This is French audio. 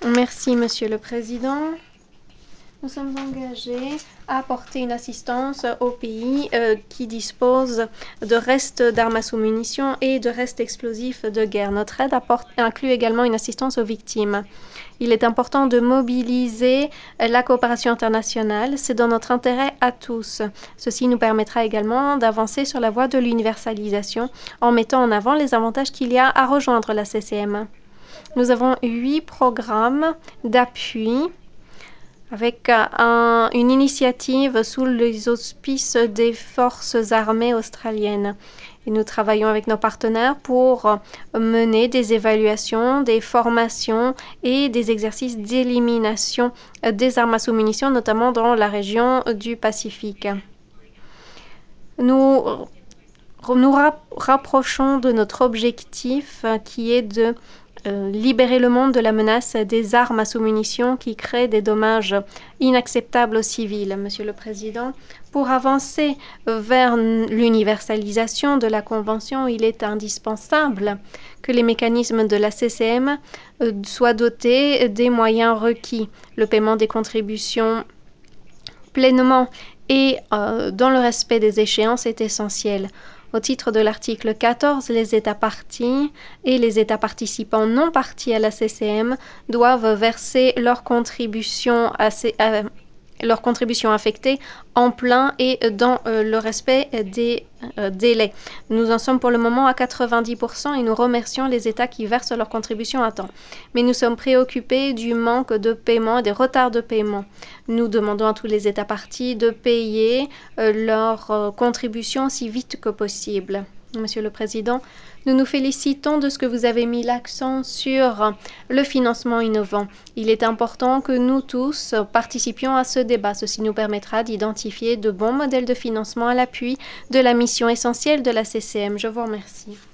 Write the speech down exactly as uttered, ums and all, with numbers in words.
Merci, Monsieur le Président. Nous sommes engagés à apporter une assistance aux pays euh, qui disposent de restes d'armes à sous-munitions et de restes explosifs de guerre. Notre aide apporte, inclut également une assistance aux victimes. Il est important de mobiliser la coopération internationale. C'est dans notre intérêt à tous. Ceci nous permettra également d'avancer sur la voie de l'universalisation en mettant en avant les avantages qu'il y a à rejoindre la C C M. Nous avons huit programmes d'appui avec un, une initiative sous les auspices des forces armées australiennes. Et nous travaillons avec nos partenaires pour mener des évaluations, des formations et des exercices d'élimination des armes à sous-munitions, notamment dans la région du Pacifique. Nous nous rapprochons de notre objectif qui est de Euh, libérer le monde de la menace des armes à sous-munitions qui créent des dommages inacceptables aux civils. Monsieur le Président, pour avancer vers l'universalisation de la Convention, il est indispensable que les mécanismes de la C C M euh, soient dotés des moyens requis. Le paiement des contributions pleinement et euh, dans le respect des échéances est essentiel. Au titre de l'article quatorze, les États parties et les États participants non partis à la C C M doivent verser leurs contributions, à ces, à, leurs contributions affectées en plein et dans euh, le respect des euh, délais. Nous en sommes pour le moment à quatre-vingt-dix pour cent et nous remercions les États qui versent leurs contributions à temps. Mais nous sommes préoccupés du manque de paiement et des retards de paiement. Nous demandons à tous les États parties de payer euh, leurs euh, contributions si vite que possible. Monsieur le Président, nous nous félicitons de ce que vous avez mis l'accent sur le financement innovant. Il est important que nous tous participions à ce débat. Ceci nous permettra d'identifier de bons modèles de financement à l'appui de la mission essentielle de la C C M. Je vous remercie.